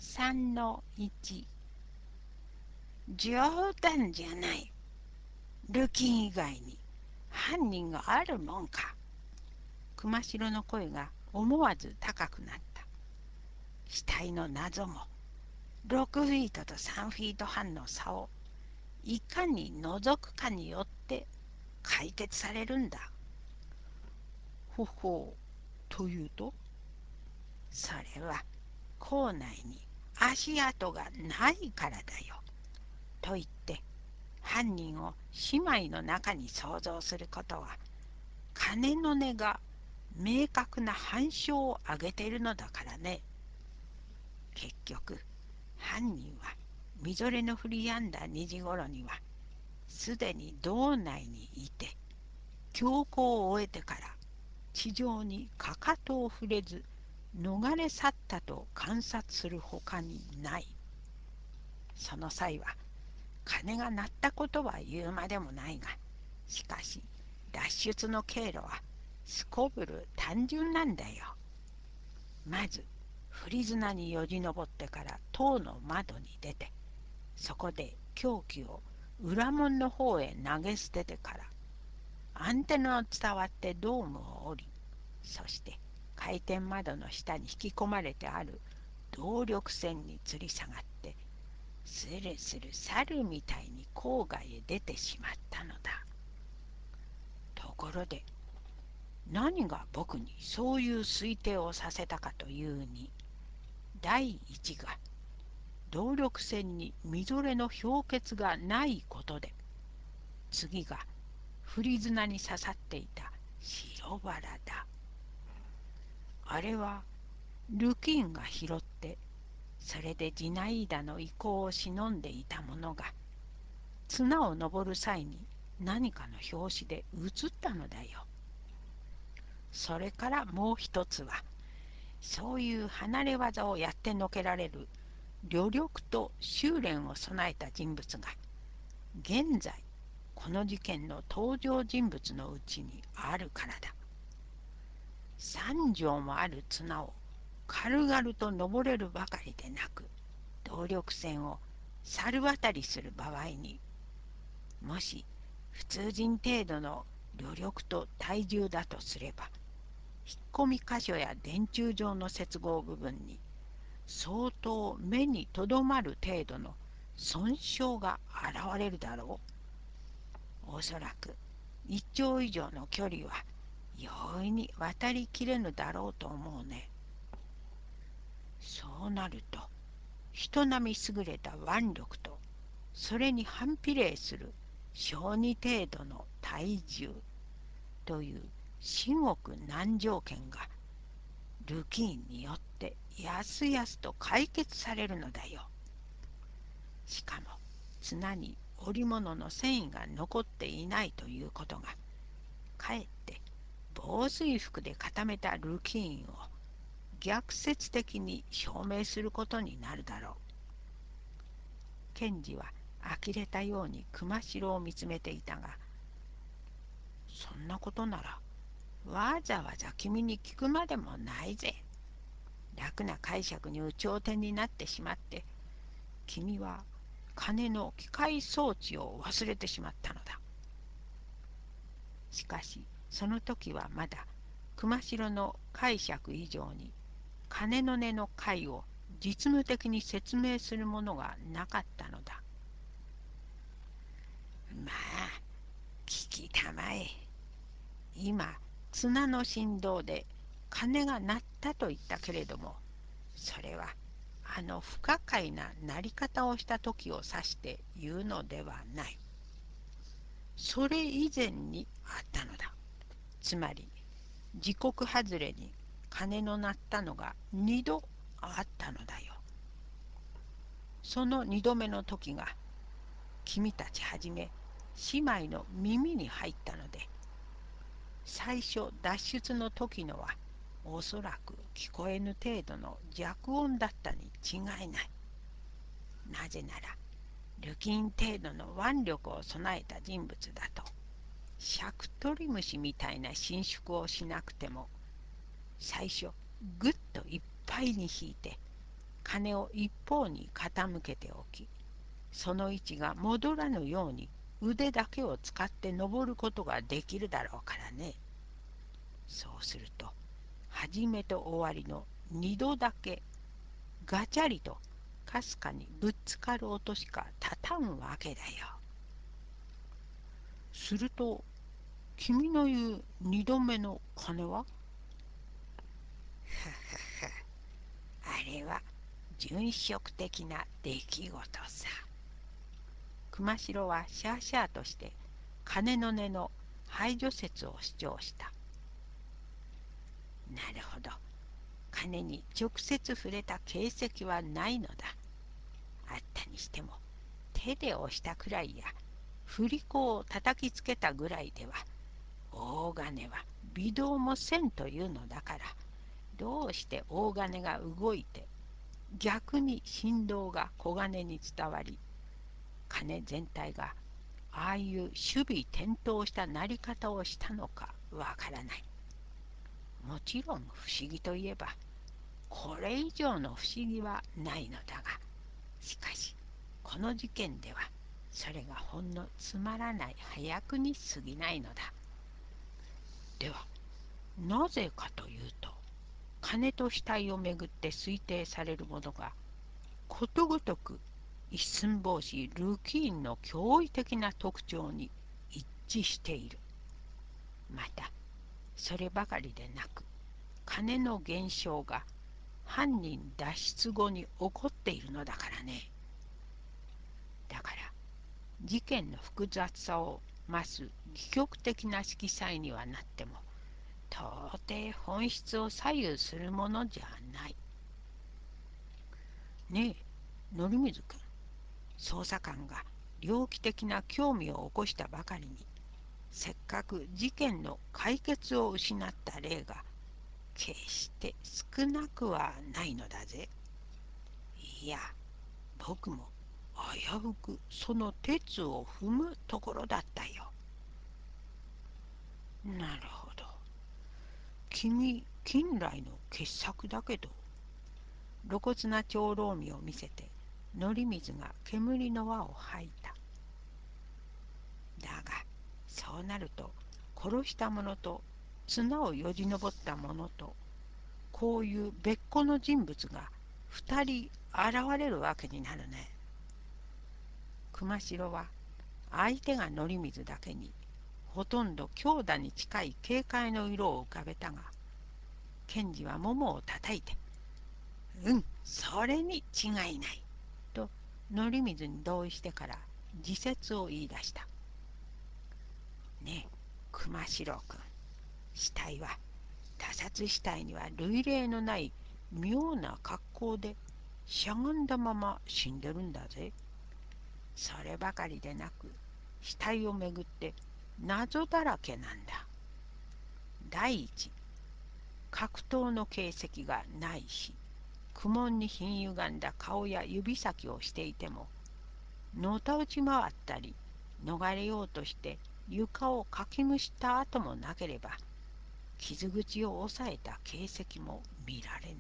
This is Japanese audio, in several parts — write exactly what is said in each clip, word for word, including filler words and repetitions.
さんのいち。冗談じゃない。ルキン以外に犯人があるもんか。熊代の声が思わず高くなった。死体の謎もろくフィートとさんフィート半の差をいかに除くかによって解決されるんだ。 ほほう、というと？ それは校内に足跡がないからだよ。と言って犯人を姉妹の中に想像することは金の根が明確な反証を挙げているのだからね。結局犯人はみぞれの降り止んだにじ頃にはすでに道内にいて、強行を終えてから地上にかかとを触れず逃れ去ったと観察するほかにない。その際は鐘が鳴ったことは言うまでもないが、しかし脱出の経路はすこぶる単純なんだよ。まず振綱によじ登ってから塔の窓に出て、そこで凶器を裏門の方へ投げ捨ててからアンテナを伝わってドームを降り、そして回転窓の下に引き込まれてある動力線に吊り下がって、スルスル猿みたいに郊外へ出てしまったのだ。ところで、何が僕にそういう推定をさせたかというに、第一が動力線にみぞれの氷結がないことで、次が振り綱に刺さっていた白バラだ。あれはルキンが拾って、それでジナイーダの意向を忍んでいたものが、綱を登る際に何かの拍子で映ったのだよ。それからもう一つは、そういう離れ技をやってのけられる旅力と修練を備えた人物が、現在この事件の登場人物のうちにあるからだ。三条もある綱を軽々と登れるばかりでなく、動力線を猿渡りする場合に、もし普通人程度の旅力と体重だとすれば、引っ込み箇所や電柱状の接合部分に相当目にとどまる程度の損傷が現れるだろう。おそらく一丁以上の距離は容易に渡りきれぬだろうと思うね。そうなると、人並み優れた腕力と、それに反比例する小児程度の体重という至極難条件がルキーンによってやすやすと解決されるのだよ。しかも綱に織物の繊維が残っていないということが、かえって防水服で固めたルキーンを逆説的に証明することになるだろう。検事は呆れたように熊代を見つめていたが、そんなことならわざわざ君に聞くまでもないぜ。楽な解釈に有頂天になってしまって、君は金の機械装置を忘れてしまったのだ。しかしその時はまだ熊代の解釈以上に金の根の解を実務的に説明するものがなかったのだ。まあ、聞きたまえ。今、綱の振動で鐘が鳴ったと言ったけれども、それはあの不可解な鳴り方をした時を指して言うのではない。それ以前にあったのだ。つまり、時刻外れに鐘の鳴ったのが二度あったのだよ。その二度目の時が、君たちはじめ姉妹の耳に入ったので、最初脱出の時のはおそらく聞こえぬ程度の弱音だったに違いない。なぜならルキン程度の腕力を備えた人物だと、シャクトリムシみたいな伸縮をしなくても、最初ぐっといっぱいに引いて、 金を一方に傾けておき、その位置が戻らぬように腕だけを使って登ることができるだろうからね。そうすると、始めと終わりの二度だけガチャリとかすかにぶつかる音しか立たんわけだよ。 すると、君の言う二度目の鐘は？ あれは殉職的な出来事さ。熊代はシャーシャーとして鐘の音の排除説を主張した。なるほど。鐘に直接触れた形跡はないのだ。あったにしても、手で押したくらいや、振り子を叩きつけたぐらいでは、大金は微動もせんというのだから、どうして大金が動いて、逆に振動が小金に伝わり、鐘全体がああいう守備転倒したなり方をしたのかわからない。もちろん不思議といえば、これ以上の不思議はないのだが、しかし、この事件では、それがほんのつまらない早くに過ぎないのだ。 では、なぜかというと、 金と死体をめぐって推定されるものが、ことごとく一寸法師ルキーンの驚異的な特徴に一致している。また、そればかりでなく、金の減少が犯人脱出後に起こっているのだからね。だから、事件の複雑さを増す戯曲的な色彩にはなっても、到底本質を左右するものじゃない。 ねえ、則水君。 捜査官が猟奇的な興味を起こしたばかりに、せっかく事件の解決を失った例が決して少なくはないのだぜ。いや、僕も危うくその鉄を踏むところだったよ。 なるほど。君、近来の傑作だけど。 露骨な長老身を見せて、則水が煙の輪を吐いた。だが、そうなると、殺した者と綱をよじ登った者と、こういう別個の人物が二人現れるわけになるね。熊代は相手が則水だけにほとんど強打に近い警戒の色を浮かべたが、検事はももをたたいて、うん、それに違いない、と則水に同意してから自説を言い出した。ねえ、熊代君、死体は他殺死体には類例のない妙な格好でしゃがんだまま死んでるんだぜ。そればかりでなく、死体をめぐって謎だらけなんだ。第一、格闘の形跡がないし、苦悶にひん歪んだ顔や指先をしていても、のたうち回ったり、逃れようとして床をかきむした跡もなければ、傷口を押さえた形跡も見られない。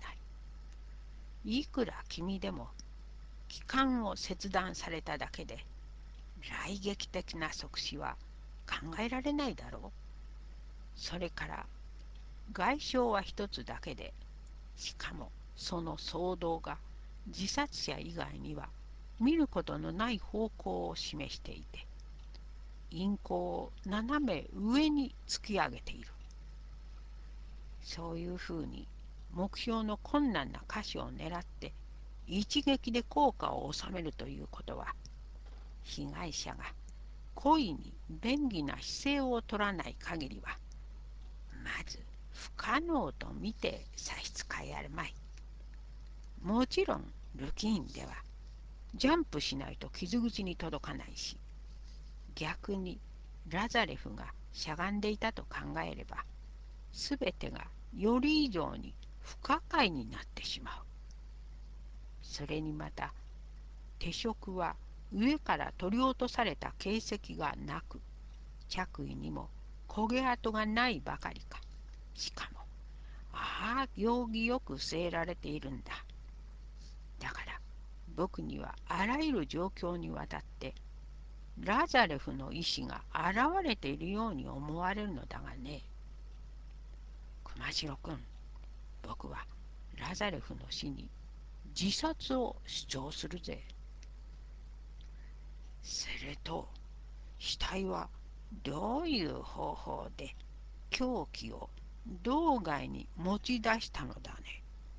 いくら君でも気管を切断されただけで雷撃的な即死は考えられないだろう。それから外傷は一つだけで、しかもその騒動が自殺者以外には見ることのない方向を示していて、陰行を斜め上に突き上げている。そういうふうに目標の困難な箇所を狙って一撃で効果を収めるということは、被害者が故意に便宜な姿勢を取らない限りは、まず不可能と見て差し支えあるまい。もちろんルキーンではジャンプしないと傷口に届かないし、逆にラザレフがしゃがんでいたと考えれば、すべてがより以上に不可解になってしまう。それにまた、手食は上から取り落とされた形跡がなく、着衣にも焦げ跡がないばかりか、しかも、ああ、行儀よく据えられているんだ。 僕にはあらゆる状況にわたってラザレフの意志が現れているように思われるのだがね。熊代君、僕はラザレフの死に自殺を主張するぜ。すると、死体はどういう方法で凶器を道外に持ち出したのだね。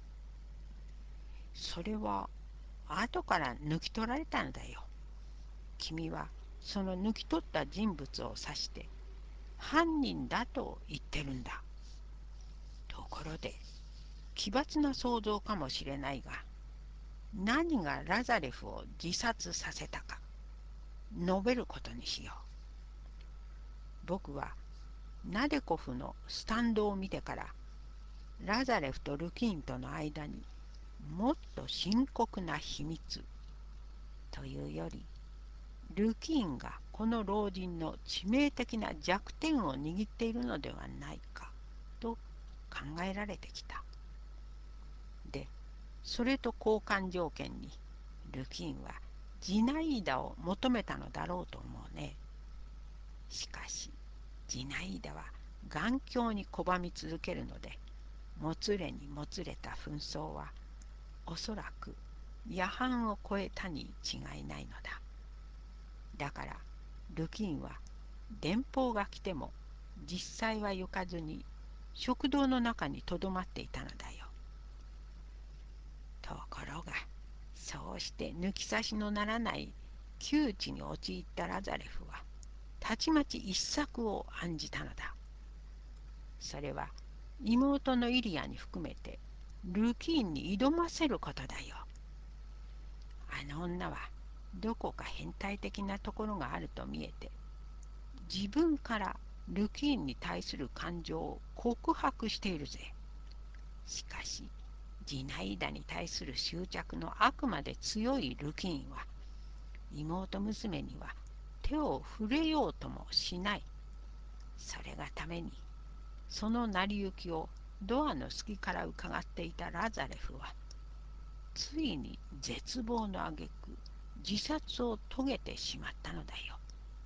それは後から抜き取られたのだよ。君はその抜き取った人物を指して犯人だと言ってるんだ。ところで、奇抜な想像かもしれないが、何がラザレフを自殺させたか述べることにしよう。僕はナデコフのスタンドを見てから、ラザレフとルキーンとの間にもっと深刻な秘密というより、ルキーンがこの老人の致命的な弱点を握っているのではないかと考えられてきた。で、それと交換条件にルキーンはジナイーダを求めたのだろうと思うね。しかしジナイーダは頑強に拒み続けるので、もつれにもつれた紛争はおそらく野蛮を超えたに違いないのだ。だからルキンは電報が来ても実際は行かずに食堂の中にとどまっていたのだよ。ところがそうして抜き差しのならない窮地に陥ったラザレフはたちまち一策を案じたのだ。それは妹のイリアに含めてルキーンに挑ませることだよ。あの女はどこか変態的なところがあると見えて、自分からルキーンに対する感情を告白しているぜ。しかしジナイダに対する執着のあくまで強いルキーンは妹娘には手を触れようともしない。それがためにその成り行きをドアの隙から伺っていたラザレフはついに絶望の挙句自殺を遂げてしまったのだよ。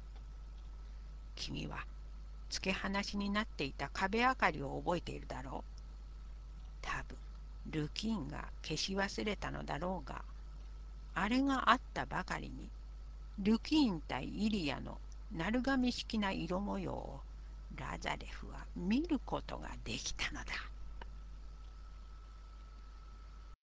君は付け放しになっていた壁明かりを覚えているだろう。多分ルキーンが消し忘れたのだろうが、あれがあったばかりにルキーン対イリアの丸髪式な色模様をラザレフは見ることができたのだ。